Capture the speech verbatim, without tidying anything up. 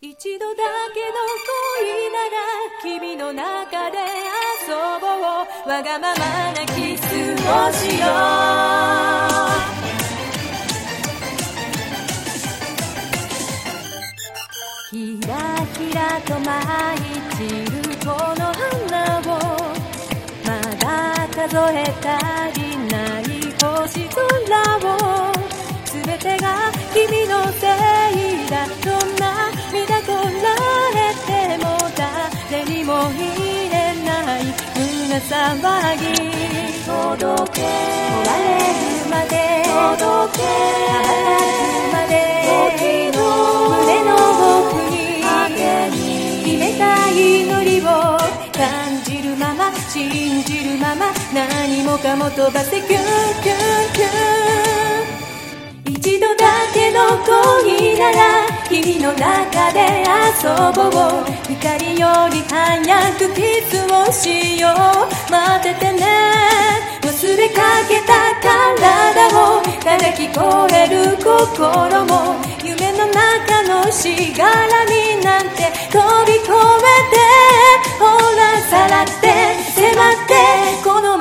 一度だけの恋なら君の中で遊ぼう。わがままなキスをしよう。ひらひらと舞い散るこの花をまだ数え足りない星空を、すべてが君のせいだ。どんな涙こられても誰にも入れない胸騒ぎ。届け壊れるまで届け羽ばたくまで時の胸の奥に秘めた祈りを感じるまま信じるまま何もかも飛ばせキュンキュンキュン。一度だけの恋なら君の中で遊ぼう。光より早くキスをしよう。待っててね。忘れかけた体をただ聞こえる心も夢の中のしがらみなんて飛び越えてほらさらって迫ってこの